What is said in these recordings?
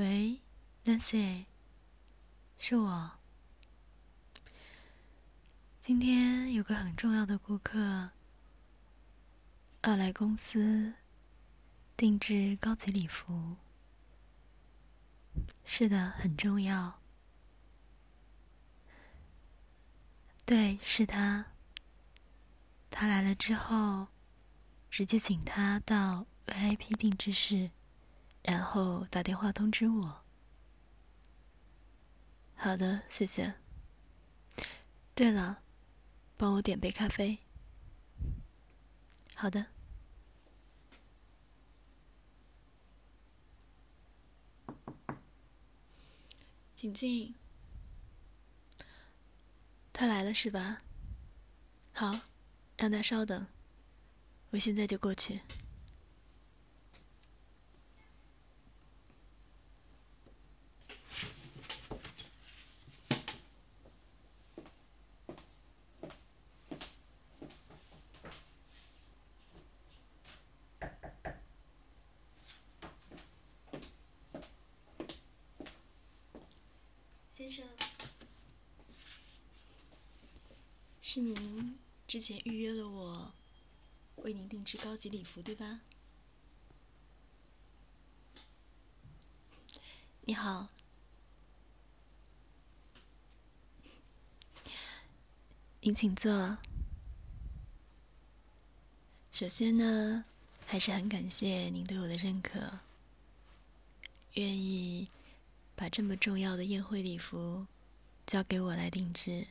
喂 ，Nancy，是我。今天有个很重要的顾客要来公司定制高级礼服。是的，很重要。对，是他。他来了之后，直接请他到 VIP 定制室，然后打电话通知我。好的，谢谢。对了，帮我点杯咖啡。好的。请进。他来了是吧？好，让他稍等，我现在就过去。先生，是您之前预约了我，为您定制高级礼服，对吧？你好。您请坐。首先呢，还是很感谢您对我的认可，愿意把这么重要的宴会礼服交给我来定制。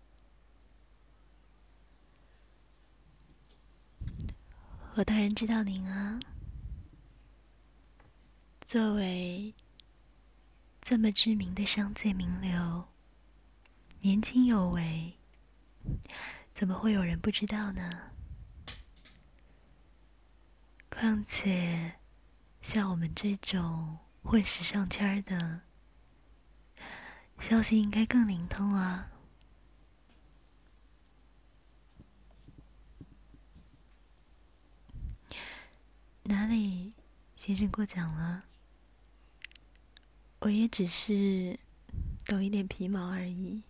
我当然知道您啊，作为这么知名的商界名流，年轻有为，怎么会有人不知道呢？况且像我们这种混时尚圈的，消息应该更灵通啊。哪里，先生过奖了，我也只是懂一点皮毛而已。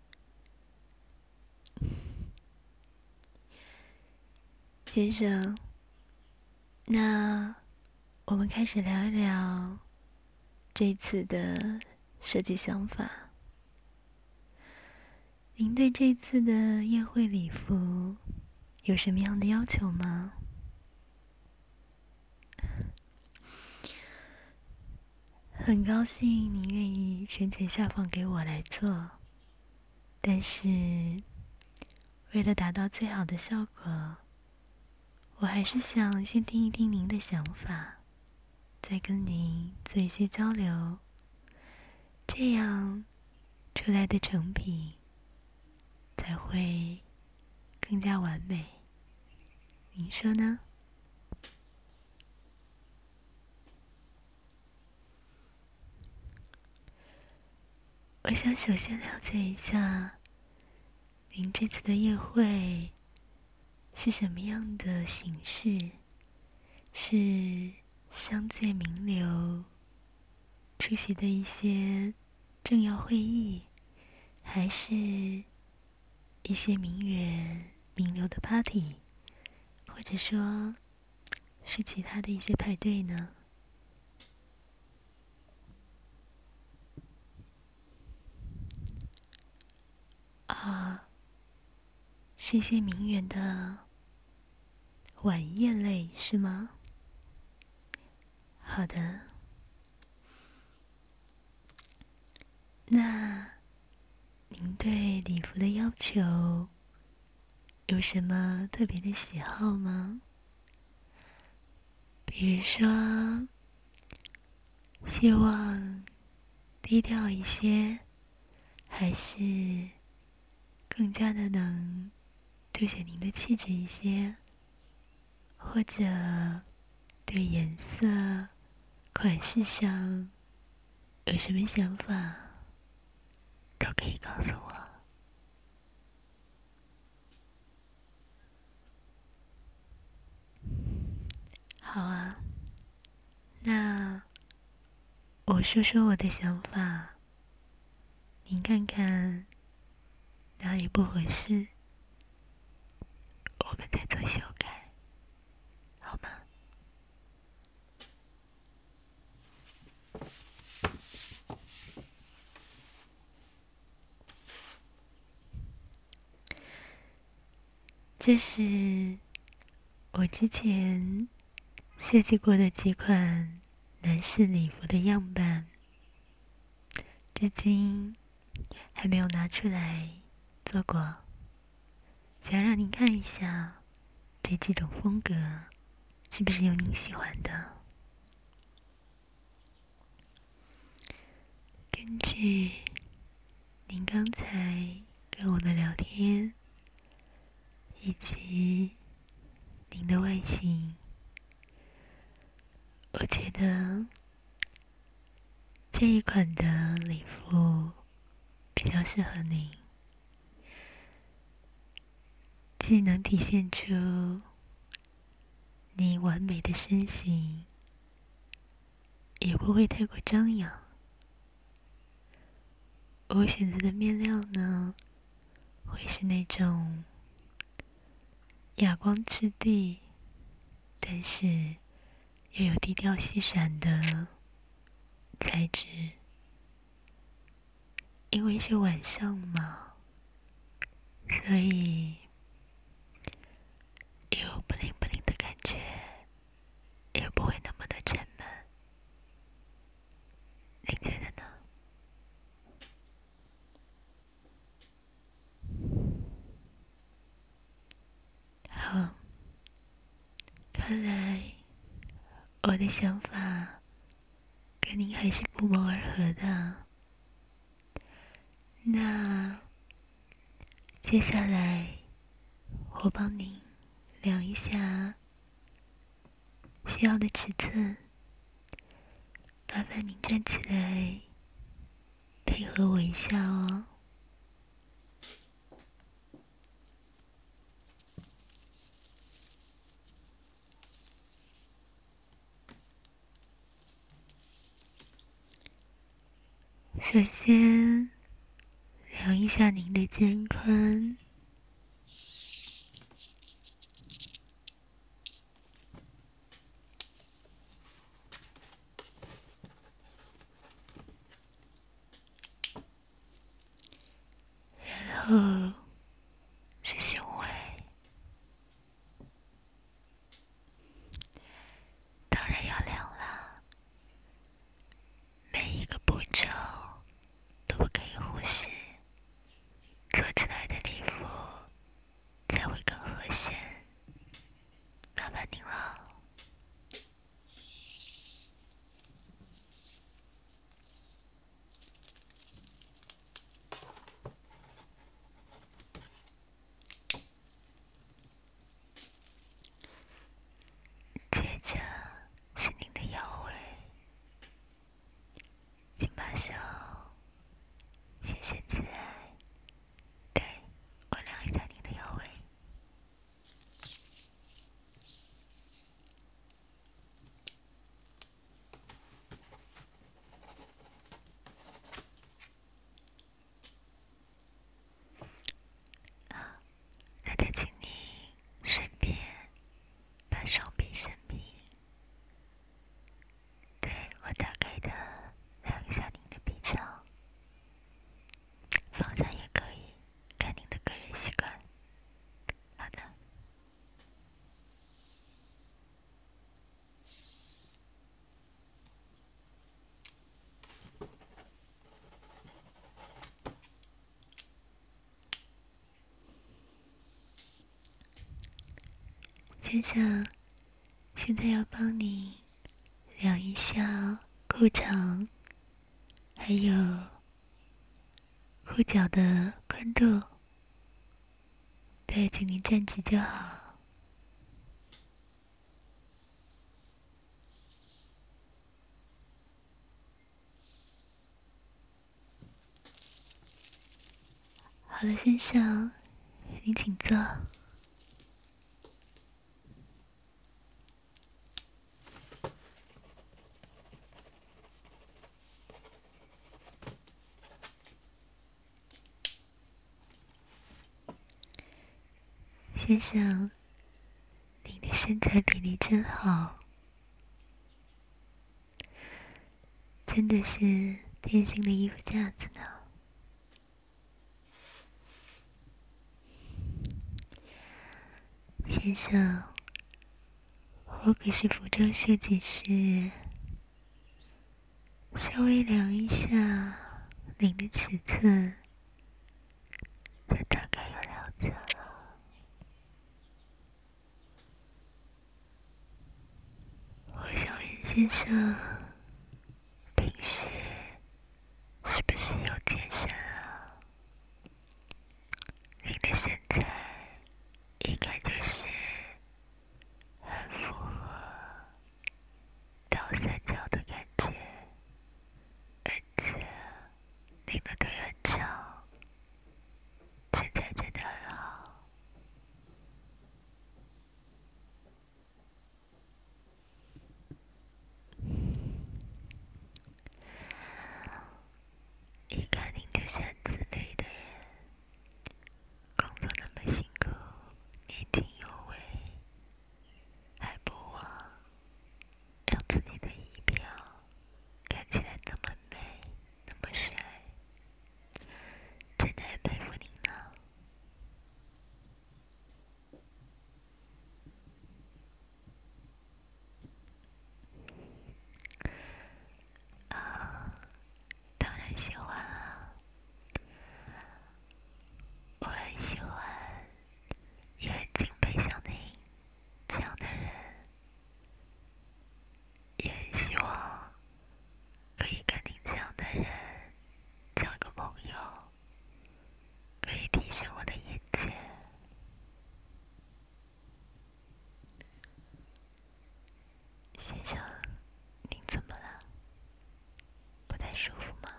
先生，那我们开始聊一聊这次的设计想法。您对这次的宴会礼服有什么样的要求吗？很高兴您愿意全权下放给我来做，但是为了达到最好的效果，我还是想先听一听您的想法，再跟您做一些交流，这样出来的成品才会更加完美。您说呢？我想首先了解一下，您这次的宴会是什么样的形式？是商界名流出席的一些政要会议，还是一些名媛名流的 party， 或者说是其他的一些派对呢？啊，是一些名媛的晚宴类是吗？好的。那您对礼服的要求有什么特别的喜好吗？比如说，希望低调一些，还是更加的能凸显您的气质一些，或者对颜色、款式上有什么想法，都可以告诉我。好啊，那我说说我的想法，您看看哪里不合适，我们再做修改，好吗？这是我之前设计过的几款男士礼服的样板，至今还没有拿出来做过，想让您看一下这几种风格是不是有您喜欢的。根据您刚才跟我的聊天以及您的外形，我觉得这一款的礼服比较适合您，既能体现出你完美的身形，也不会太过张扬。我选择的面料呢，会是那种哑光质地，但是又有低调细闪的材质。因为是晚上嘛，所以有不灵不灵的感觉，也不会那么的沉闷。您觉得呢？好，看来我的想法跟您还是不谋而合的。那接下来我帮您量一下需要的尺寸，麻烦您站起来配合我一下哦。首先量一下您的肩宽，然后是胸围，当然要量啦，每一个步骤都不可以忽视，做出来的礼服才会更合身，麻烦您了。接着是您的腰围，请把手先伸起来，对，我量一下您的腰围。那再请您顺便把双臂伸平，对，我大概的量一下您的臂长，放下也可以，看您的个人习惯。好的。先生，现在要帮你量一下裤长，还有裤脚的宽度。对，请您站直就好。好了，先生，您请坐。 先生，您的身材比例真好，真的是天生的衣服架子呢。先生，我可是服装设计师，稍微量一下您的尺寸，就大概有了解了。我想问先生，平时是不是有健身啊？您的身材应该就是很符合倒三角的感觉，而且您的腿很长，身材真的很好。一看您就是很自律的人，工作那么辛苦，年轻有为，还不忘让自己的仪表看起来那么美，那么帅，真的很佩服您呢。啊，当然喜欢啊，我很喜欢，也很敬佩像您这样的人，也很希望可以跟您这样的人交个朋友，可以提升我的眼界。先生，您怎么了？不太舒服吗？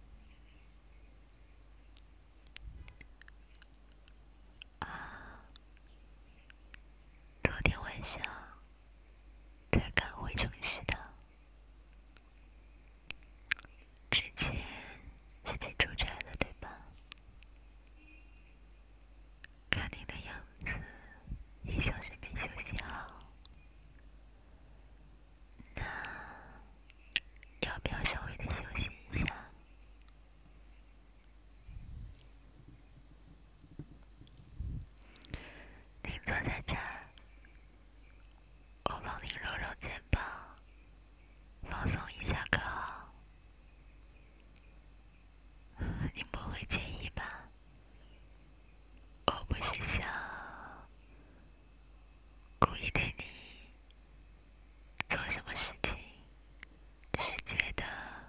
啊，昨天晚上才赶回城市的，之前是去出差了，对吧？看您的样子，也像是没休息好。那要不要稍微的休息一下？您坐在这儿，我帮您揉揉肩膀，放松一下可好？您不会介意吧？我不是想故意对你做什么事情，是觉得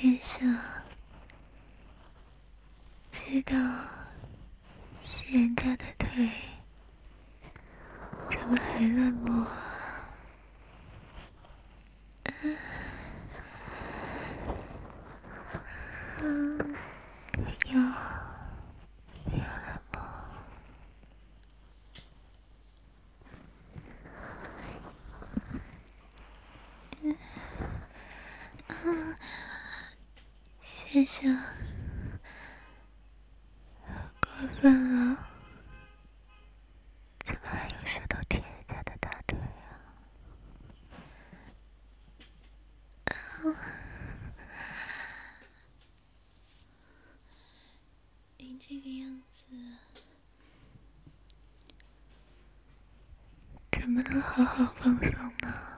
先生，知道是人家的腿，怎么还乱摸？不要乱摸。先生，过分了，怎么还有舌头舔人家的大腿啊？您这个样子，怎么能好好放松呢？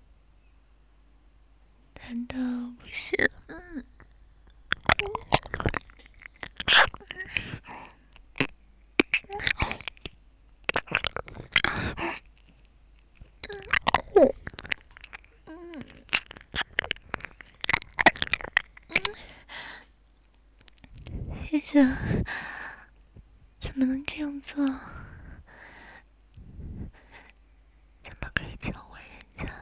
难道不是？先生，怎么能这样做？怎么可以强吻人家？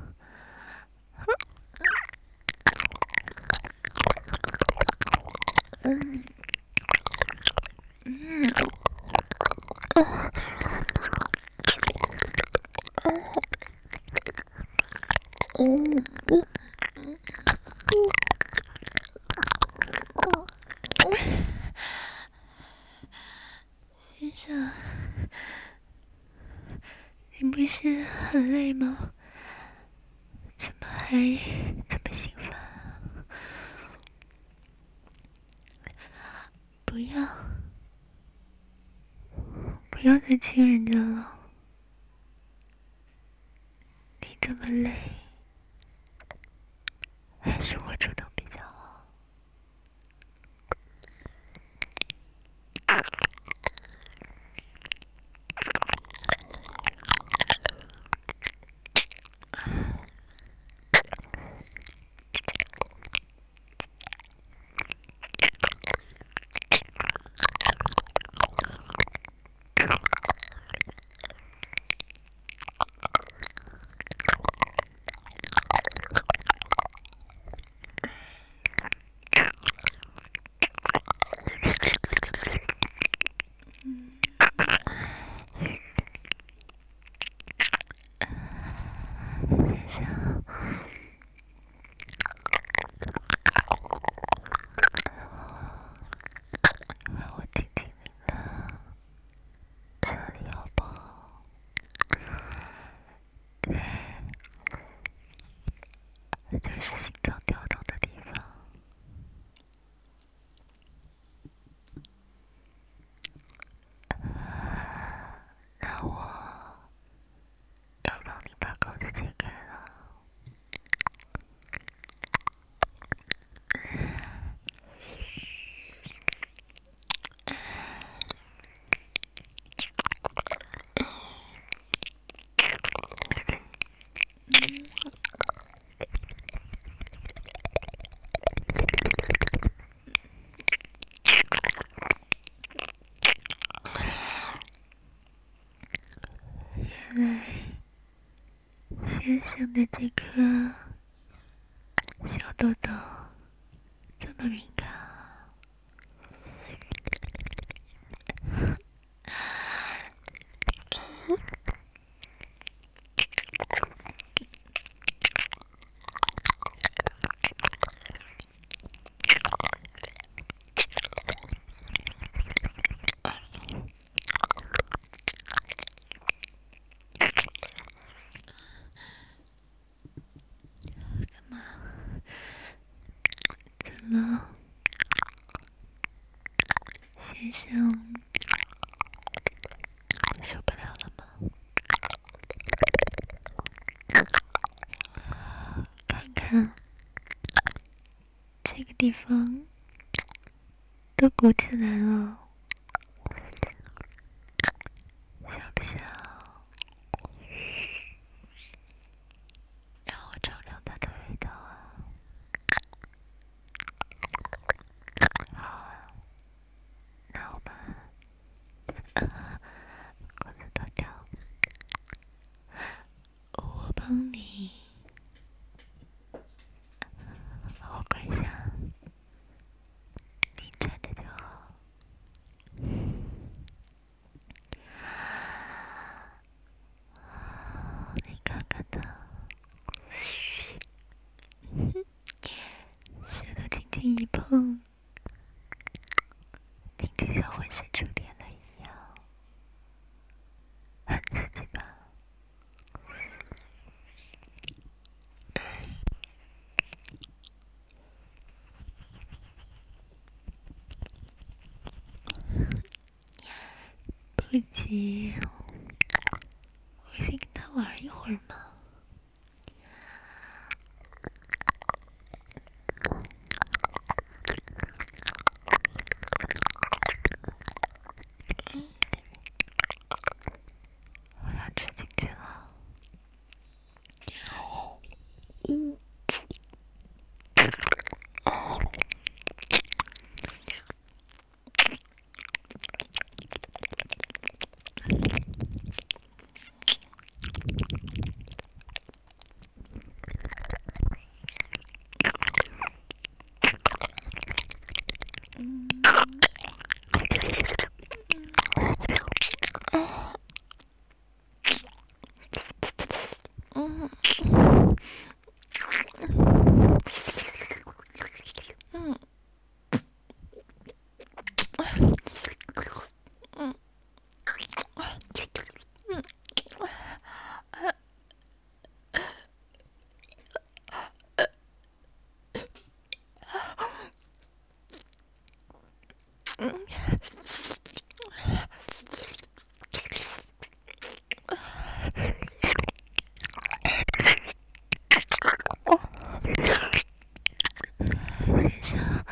先生，你不是很累吗？怎么还这么兴奋啊？不要再亲人家了。你这么累，还是我主动比较好。先生，让我听听您的，这里好不好？对，就是心脏跳动的地方。那我要帮你把口子解开了。原来先生的这颗小豆豆这么敏感啊！怎么，先生受不了了吗？看看这个地方都鼓起来了，想不想让我尝尝它的味道啊？ 轻一碰，你就像浑身触电了一样，很刺激吧？不急，我先跟他玩一会儿嘛。我要吃进去了。先生，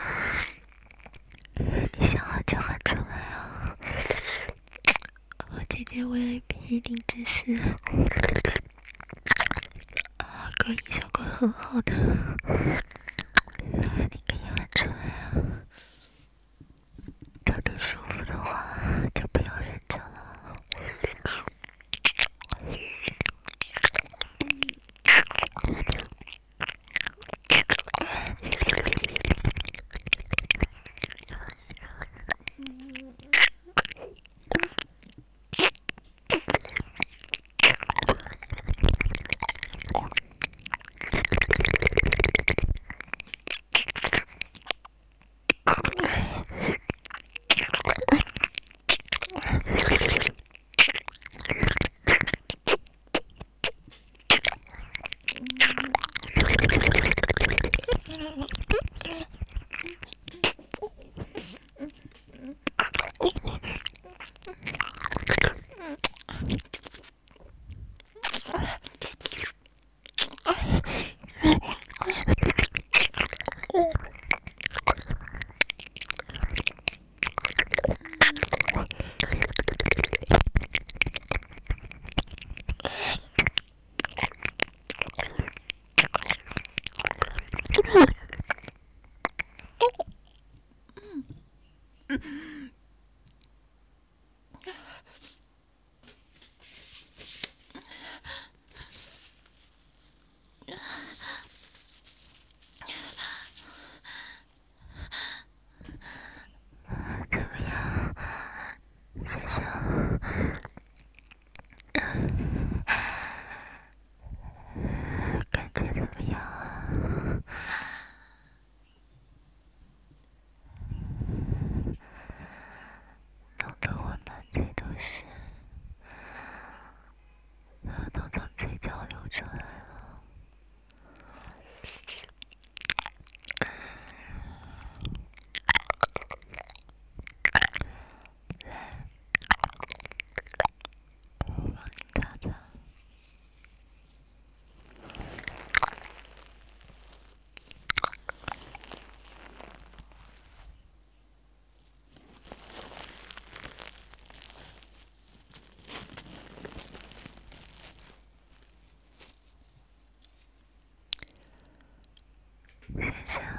你想喊就喊出来啊！我今天 VIP 一定真是隔音效果很好的，你可以喊出来啊！特别舒服的话就不要忍着了。怎么样，先生？感觉怎么样啊？弄得我满嘴都是，都从嘴角流出来了。来，我帮你擦擦。先生，